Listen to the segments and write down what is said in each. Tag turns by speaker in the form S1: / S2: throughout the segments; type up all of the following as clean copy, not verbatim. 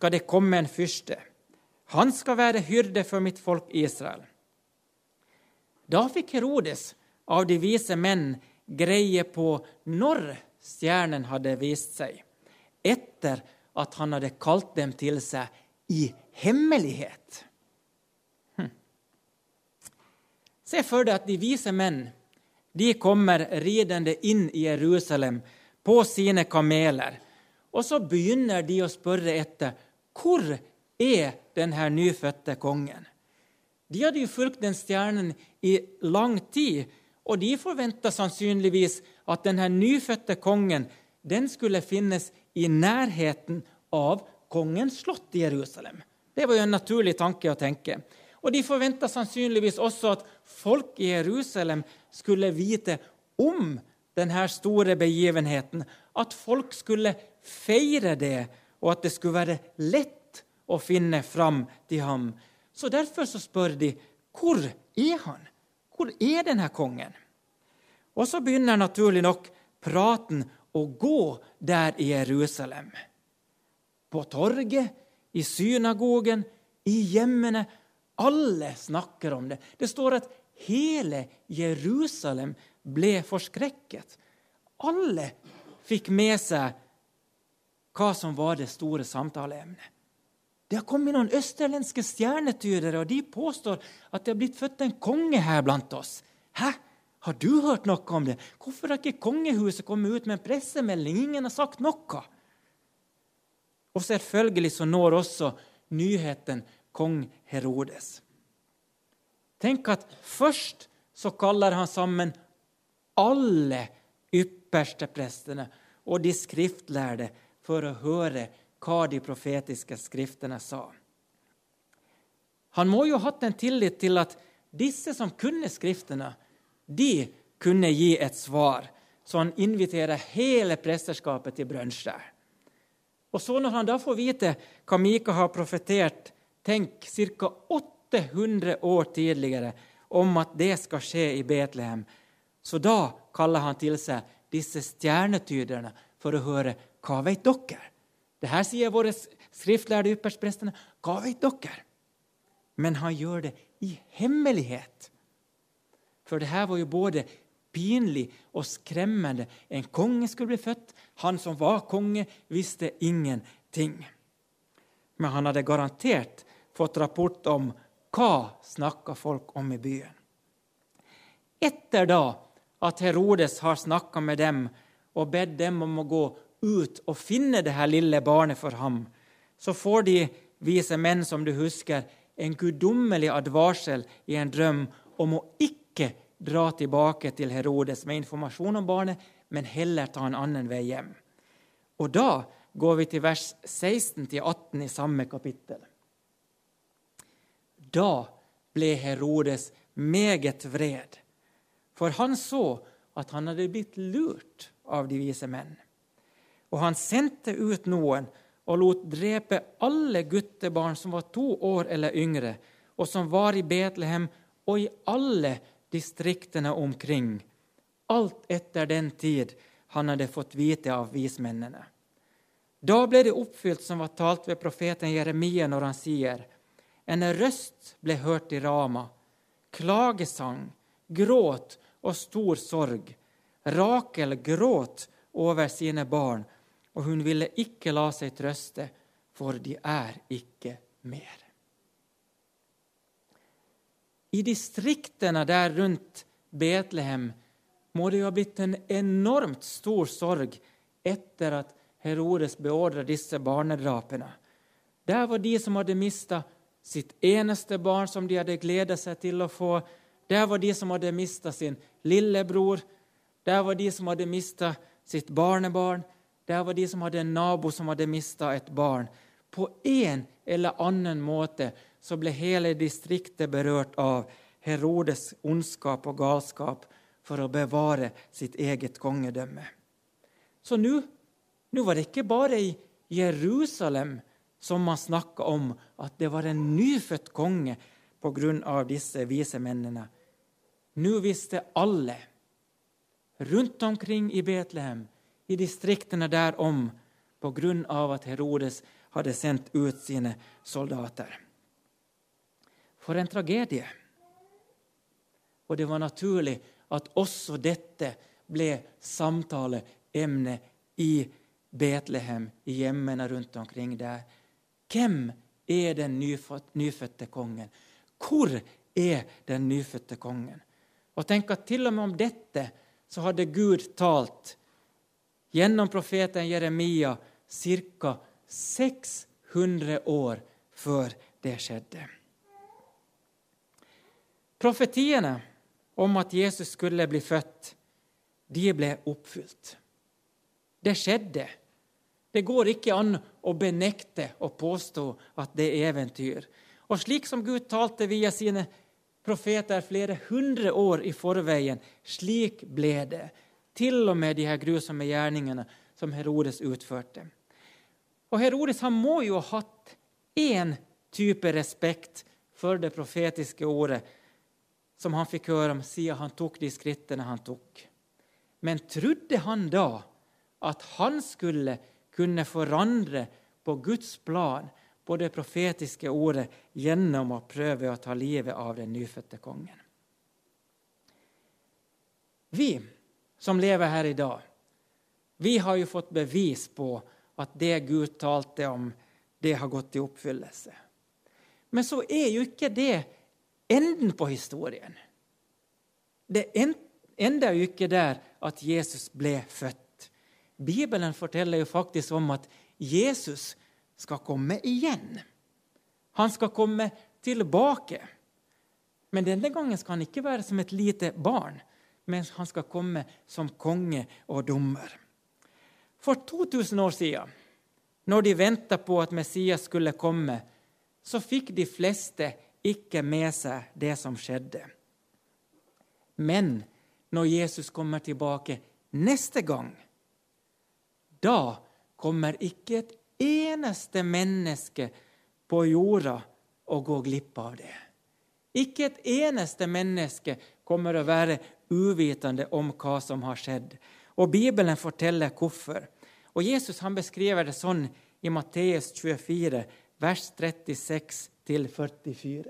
S1: skal det komme en fyrste. Han skal være hyrde for mitt folk Israel. Da fikk Herodes av de vise menn greie på når stjernen hadde vist seg, etter at han hadde kalt dem til seg i hemmelighet. Se for deg at de vise menn, de kommer ridende inn i Jerusalem på sine kameler, og så begynner de å spørre etter, hvor er denne nyfødte kongen? De hadde jo fulgt den stjernen i lang tid, og de forventet sannsynligvis at denne nyfødte kongen, den skulle finnes i nærheten av kongens slott i Jerusalem. Det var jo en naturlig tanke å tenke. Og de forventet sannsynligvis også at folk i Jerusalem skulle vite om denne store begivenheten, at folk skulle feire det, og at det skulle være lett å finne fram til ham. Så derfor så spør de, hvor er han? Hvor er denne kongen? Og så begynner naturlig nok praten å gå der i Jerusalem. På torget, i synagogen, i hjemmene. Alle snakker om det. Det står at hele Jerusalem ble forskrekket. Alle fikk med seg hva som var det store samtaleemnet. Det har kommet noen østerlenske stjernetydere, og de påstår at det har blitt født en konge her blant oss. Hæ? Har du hørt noe om det? Hvorfor har ikke kongehuset kommet ut med en pressemelding? Ingen har sagt noe. Og selvfølgelig så når også nyheten kong Herodes. Tenk at først så kaller han sammen alle ypperste prestene og de skriftlærde for å høre hva de profetiske skriftene sa. Han må jo ha hatt en tillit til at disse som kunne skriftene, de kunne gi et svar, så han inviterer hele presterskapet til brunsj der. Og så når han da får vite hva Mika har profetert, tenk, ca. 800 år tidligere, om at det skal skje i Betlehem, så da kaller han til seg disse stjernetyderne for å høre, hva vet dere? Det her sier våre skriftlærde yppersteprestene, hva vet dere? Men han gjør det i hemmelighet. For det her var jo både pinlig og skremmende. En konge skulle bli født. Han som var konge visste ingenting. Men han hadde garantert fått rapport om hva snakket folk om i byen. Etter da at Herodes har snakket med dem og bedt dem om å gå ut og finne det her lille barnet for ham, så får de vise menn, som du husker, en guddommelig advarsel i en drøm om å ikke dra tilbake til Herodes med informasjon om barnet, men heller ta en annen vei hjem. Og da går vi til vers 16-18 i samme kapittel. Da ble Herodes meget vred, for han så at han hadde blitt lurt av de vise menn. Og han sendte ut noen og lot drepe alle guttebarn som var 2 år eller yngre, og som var i Betlehem og i alle distriktene omkring, alt etter den tid han hadde fått vite av vismennene. Da ble det oppfylt som var talt ved profeten Jeremia når han sier, en røst ble hørt i Rama, klagesang, gråt og stor sorg. Rakel gråt over sine barn, og hun ville ikke la seg trøste, for de er ikke mer. I distriktene der rundt Betlehem må det jo ha blitt en enormt stor sorg etter at Herodes beordret disse barnedrapene. Der var de som hadde mistet sitt eneste barn som de hadde gledet seg til å få. Der var de som hadde mistet sin lillebror. Der var de som hadde mistet sitt barnebarn. Der var de som hadde en nabo som hadde mistet et barn. På en eller annen måte så ble hele distriktet berørt av Herodes ondskap og galskap for å bevare sitt eget kongedømme. Så nå var det ikke bare i Jerusalem som man snakket om at det var en nyfødt konge på grunn av disse vise mennene. Nå visste alle rundt omkring i Betlehem, i distriktene derom, på grunn av at Herodes hadde sendt ut sine soldater. For en tragedie. Og det var naturlig at også dette ble samtaleemne i Betlehem, i hjemmene rundt omkring der. Hvem er den nyfødte kongen? Hvor er den nyfødte kongen? Og tenk at til og med om dette så hadde Gud talt gjennom profeten Jeremia ca. 600 år før det skjedde. Profetiene om at Jesus skulle bli født, de ble oppfylt. Det skjedde. Det går ikke an å benekte og påstå at det er eventyr. Og slik som Gud talte via sine profeter flere 100 år i forveien, slik ble det. Til og med de her grusomme gjerningene som Herodes utførte. Og Herodes han må jo ha hatt en type respekt for det profetiske ordet som han fikk høre om siden han tok de skrittene han tok. Men trodde han da at han skulle kunne forandre på Guds plan på det profetiske ordet gjennom å prøve å ta livet av den nyfødte kongen? Vi som lever her i dag, vi har jo fått bevis på at det Gud talte om, det har gått i oppfyllelse. Men så er jo ikke det enden på historien. Det ender jo ikke der at Jesus ble født. Bibelen forteller jo faktisk om at Jesus skal komme igjen. Han skal komme tilbake. Men denne gangen skal han ikke være som et lite barn, men han skal komme som konge og dommer. For 2000 år siden, når de ventet på at Messias skulle komme, så fikk de fleste ikke med seg det som skjedde. Men når Jesus kommer tilbake neste gang, da kommer ikke et eneste menneske på jorda å gå glipp av det. Ikke et eneste menneske kommer å være uvitende om hva som har skjedd. Og Bibelen forteller hvorfor. Og Jesus han beskriver det sånn i Matteus 24, vers 36-44.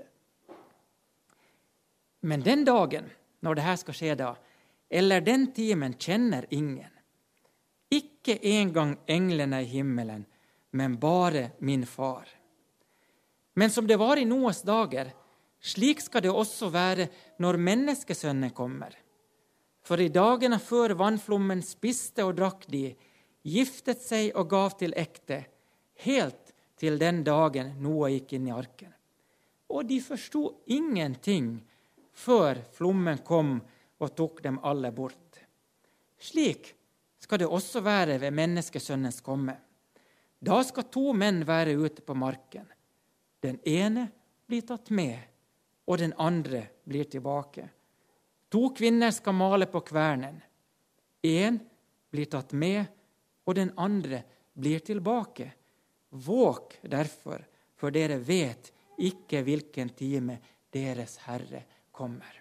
S1: Men den dagen, når det her skal skje da, eller den timen kjenner ingen. Ikke engang englene i himmelen, men bare min far. Men som det var i Noas dager, slik skal det også være når menneskesønnen kommer. For i dagene før vannflommen spiste og drakk de, giftet seg og gav til ekte, helt til den dagen Noah gikk inn i arken. Og de forstod ingenting før flommen kom og tok dem alle bort. Slik skal det også være ved menneskesønnens komme. Da skal 2 menn være ute på marken. Den ene blir tatt med, og den andre blir tilbake. 2 kvinner skal male på kvernen. En blir tatt med, og den andre blir tilbake. Våk derfor, for dere vet ikke hvilken time deres Herre kommer.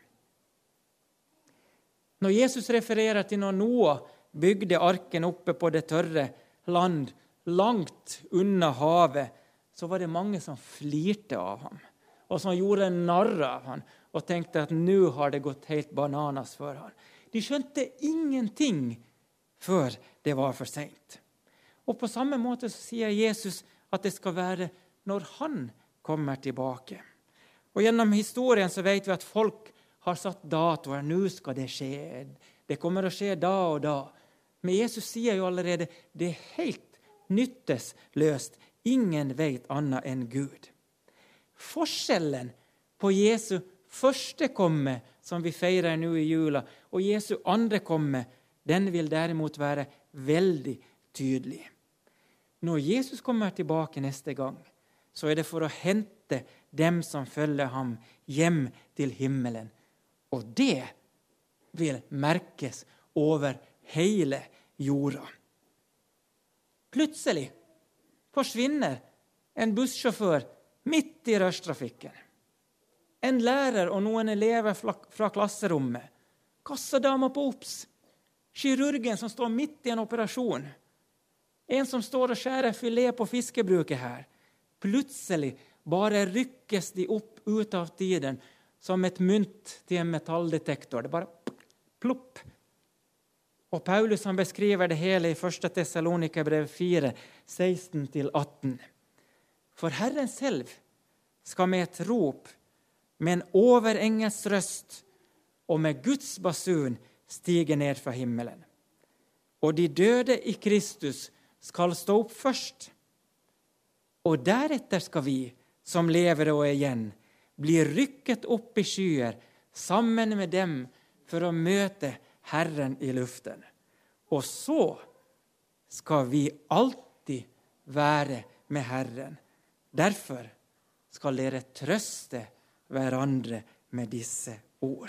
S1: Når Jesus refererer til når Noah bygde arken oppe på det tørre land, langt unna havet, så var det mange som flirte av ham, og som gjorde narr av ham, og tenkte at nå har det gått helt bananas for ham. De skjønte ingenting før det var for sent. Og på samme måte så sier Jesus at det skal være når han kommer tilbake. Og gjennom historien så vet vi at folk har satt datoer. Nå skal det skje. Det kommer å skje da og da. Men Jesus sier jo allerede det er helt nyttesløst. Ingen vet annet enn Gud. Forskjellen på Jesu første komme, som vi feirer nå i jula, og Jesu andre komme, den vil derimot være veldig tydelig. Når Jesus kommer tilbake neste gang, så er det for å hente dem som følger ham hjem til himmelen. Og det vil merkes over hele jorda. Plutselig forsvinner en bussjåfør midt i rushtrafikken. En lærer og noen elever fra klasserommet. Kassadama på OPS. Kirurgen som står midt i en operasjon. En som står og skjærer filet på fiskebruket her. Plutselig bare rykkes de opp ut av tiden som et mynt til en metalldetektor. Det bare plopp. Og Paulus han beskriver det hele i 1. Tessalonikerbrev 4, 16-18. For Herren selv skal med et rop, med en overengels røst og med Guds basun stige ned fra himmelen. Og de døde i Kristus skal stå opp først. Og deretter skal vi, som lever og er igjen, bli rykket opp i skyer sammen med dem for å møte Herren i luften. Og så skal vi alltid være med Herren. Derfor skal dere trøste hverandre med disse ord.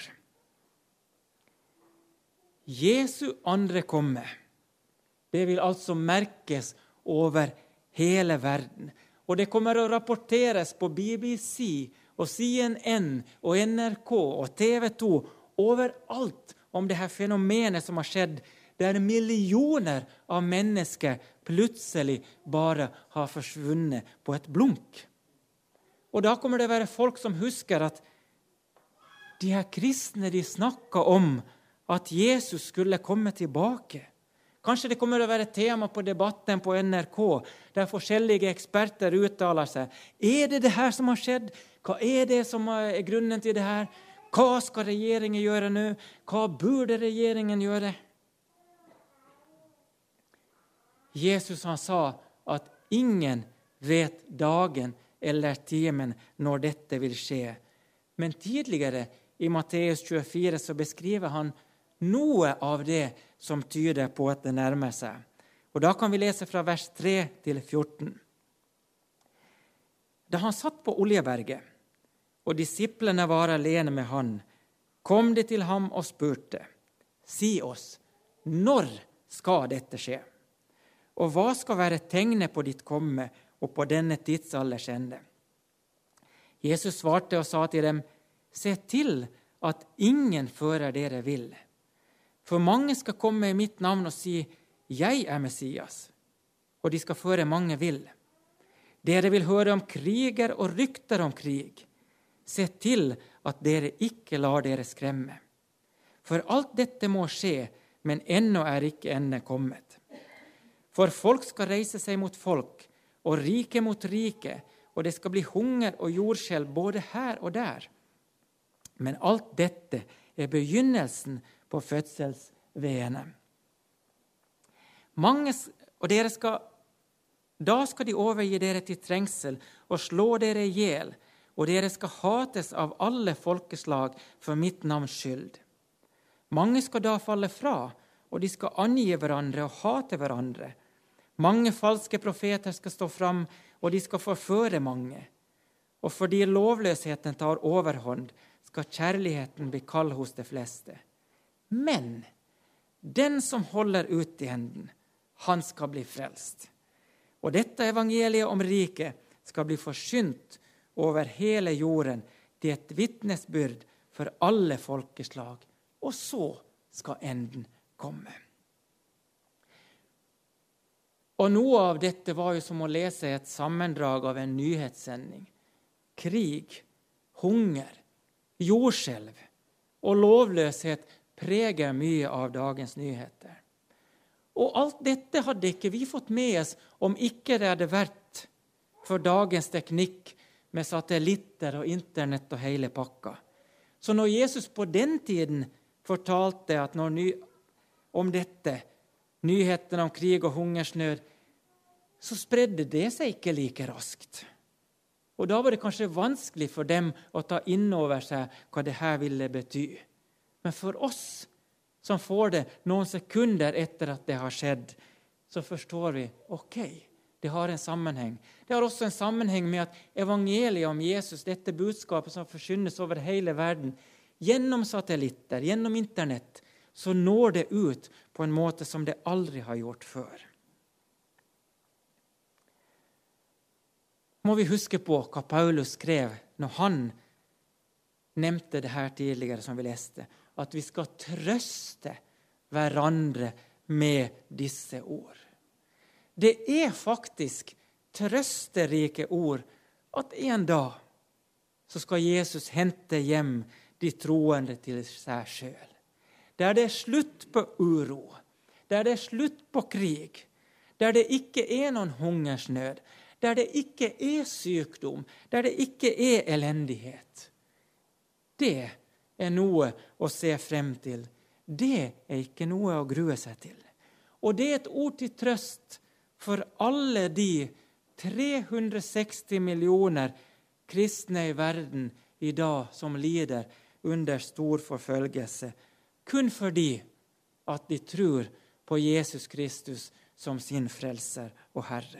S1: Jesu andre komme, det vil altså merkes over hele verden. Og det kommer å rapporteres på BBC og CNN og NRK og TV 2 overalt om det her fenomenet som har skjedd, der millioner av mennesker plutselig bare har forsvunnet på et blunk. Og da kommer det å være folk som husker at de her kristne de snakket om at Jesus skulle komme tilbake. Kanskje det kommer å være tema på debatten på NRK, der forskjellige eksperter uttaler seg. Er det her som har skjedd? Hva er det som er grunnen til det her? Hva skal regjeringen gjøre nå? Hva burde regjeringen gjøre? Jesus han sa at ingen vet dagen eller timen når dette vil skje. Men tidligere i Matteus 24 så beskriver han noe av det som tyder på at det nærmer seg. Og da kan vi lese fra vers 3-14. Da han satt på Oljeberget, og disiplene var alene med han, kom de til ham og spurte, «Si oss, når skal dette skje? Og hva skal være tegnet på ditt komme og på denne tidsalders ende?» Jesus svarte og sa til dem, «Se til at ingen fører dere vill. For mange skal komme i mitt navn og si, jeg er Messias, og de skal føre mange vill. Dere vil høre om kriger og rykter om krig. Se til at dere ikke lar dere skremme. For alt dette må skje, men ennå er ikke ende kommet. For folk skal reise seg mot folk, og rike mot rike, og det skal bli hunger og jordskjelv både her og der. Men alt dette er begynnelsen på fødselsvedene. Da skal de overgi dere til trengsel og slå dere ihjel, og dere skal hates av alle folkeslag for mitt navns skyld. Mange skal da falle fra, og de skal angi hverandre og hate hverandre. Mange falske profeter skal stå fram, og de skal forføre mange. Og fordi lovløsheten tar overhånd, skal kjærligheten bli kald hos de fleste. Men den som holder ut i enden, han skal bli frelst. Og dette evangeliet om riket skal bli forsynt over hele jorden til et vitnesbyrd for alle folkeslag. Og så skal enden komme. Og noe av dette var jo som å lese et sammendrag av en nyhetssending. Krig, hunger, jordskjelv og lovløshet preger mye av dagens nyheter. Og alt dette hadde ikke vi fått med oss om ikke det hadde vært for dagens teknikk med satellitter og internett og hele pakka. Så når Jesus på den tiden fortalte at om dette, nyhetene om krig og hungersnød, så spredde det seg ikke like raskt. Og da var det kanskje vanskelig for dem å ta inn over seg hva det her ville bety. Men for oss som får det noen sekunder etter at det har skjedd, så forstår vi, ok, det har en sammenheng. Det har også en sammenheng med at evangeliet om Jesus, dette budskapet som forkynnes over hele verden, gjennom satellitter, gjennom internett, så når det ut på en måte som det aldri har gjort før. Må vi huske på hva Paulus skrev når han nevnte det her tidligere som vi leste, at vi skal trøste hverandre med disse ord. Det är faktiskt trösterike ord att en dag så ska Jesus hämta hem de troende till sig själv. Där det är slut på oro, där det är slut på krig, där det icke är någon hungersnöd, där det icke är sjukdom, där det icke är eländighet. Det är något att se fram till. Det är icke något att grua sig till. Och det är ett ord till tröst för alla de 360 miljoner kristna i världen idag som lider under stor förföljelse. Kun för de att de tror på Jesus Kristus som sin frälser och Herre.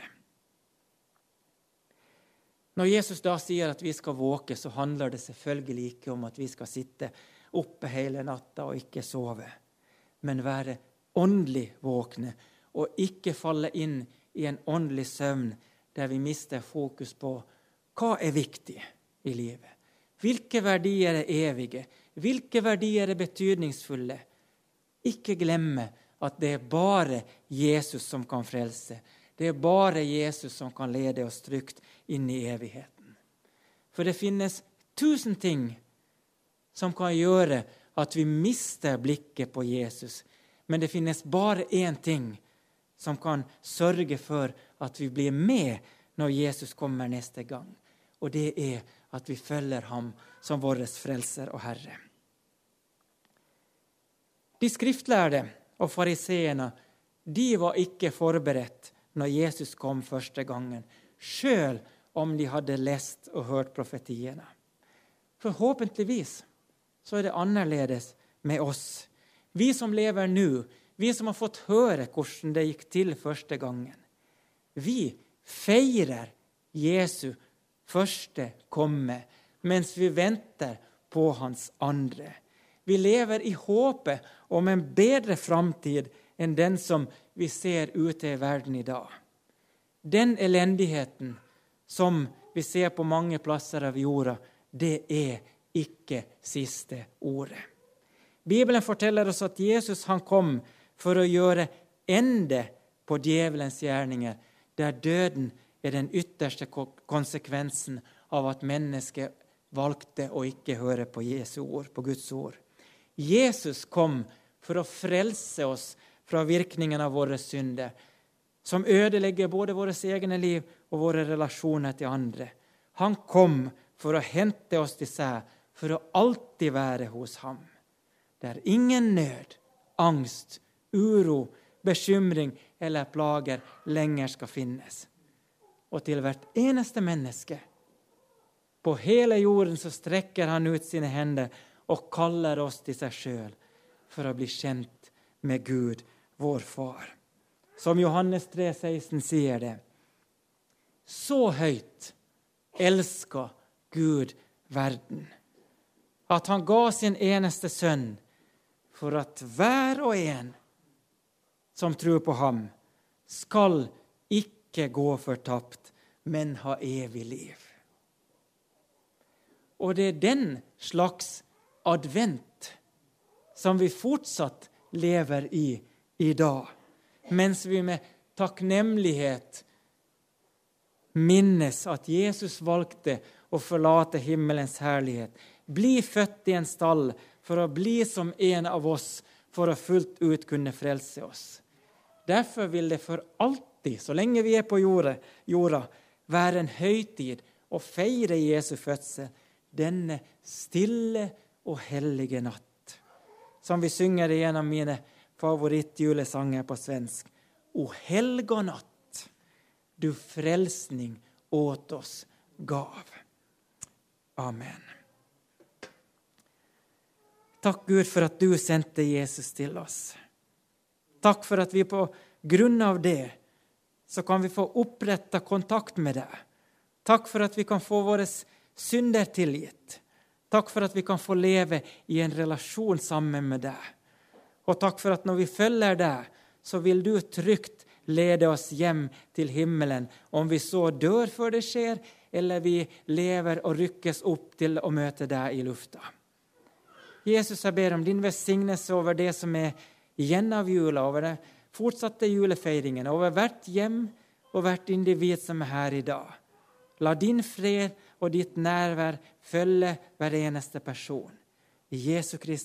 S1: När Jesus då säger att vi ska våka så handlar det selvfølgelig ikke om att vi ska sitta uppe hela natta och icke sove. Men vara åndelig våkne och icke falla in i en åndelig sömn där vi mister fokus på vad är viktigt i livet. Vilka värdier är eviga? Vilka värdier är betydningsfulla? Icke glömma att det är bara Jesus som kan frälsa. Det är bara Jesus som kan leda oss tryggt in i evigheten. För det finns 1000 ting som kan göra att vi mister blicken på Jesus. Men det finns bara en ting som kan sörja för att vi blir med när Jesus kommer nästa gång. Och det är att vi följer ham som vår frälser och Herre. De skriftlärde och fariseerna, de var icke förberett när Jesus kom första gången. Själv om de hade läst och hört profetierna. Förhoppningsvis så är det annorledes med oss. Vi som lever nu, vi som har fått höra hur det gick till första gången. Vi firar Jesu första komme medan vi väntar på hans andra. Vi lever i hoppet om en bättre framtid än den som vi ser ute i världen idag. Den eländigheten som vi ser på många platser av jorden, det är icke sista ordet. Bibeln fortäller oss att Jesus han kom för att göra ände på djävulens gärningar, där döden är den yttersta konsekvensen av att människor valgte och icke höra på Jesu ord, på Guds ord. Jesus kom för att frälsa oss från virkningen av våra synder, som ödelägger både våra egna liv och våra relationer till andra. Han kom för att hämta oss till sig, för att alltid vara hos ham. Där ingen nöd, angst, oro, bekymring eller plager längre ska finnas. Och till vart enaste människa på hela jorden så sträcker han ut sina händer och kallar oss till sig själv för att bli känt med Gud, vår far. Som Johannes 3:16 säger det. Så höjt älskar Gud världen, att han gav sin enaste son för att var och en som tror på ham skall icke gå förtappt men ha evig liv. Och det är den slags advent som vi fortsatt lever i idag. Men vi med tacknämlighet minnes att Jesus valgte att förlata himmelens härlighet. Bli född i en stall för att bli som en av oss, för att fullt ut kunna frälsa oss. Därför vill det för alltid, så länge vi är på jorden, vara en högtid och fira Jesu födsel. Denna stille och helige natt. Som vi synger i en av mina favoritjulesånger på svensk. O helga natt, du frälsning åt oss gav. Amen. Tack Gud för att du sände Jesus till oss. Tack för att vi på grund av det så kan vi få upprätta kontakt med dig. Tack för att vi kan få våra synder tillgitt. Tack för att vi kan få leva i en relation samman med dig. Och tack för att när vi följer dig så vill du tryggt leda oss hem till himmelen. Om vi så dör för det sker eller vi lever och ryckes upp till att möta dig i luften. Jesus, jag ber om din välsignelse över det som är igen av jula, över det fortsatte julefeiringen over hvert hjem og hvert individ som er her i dag. La din fred og ditt nærvær følge hver eneste person. I Jesu Kristi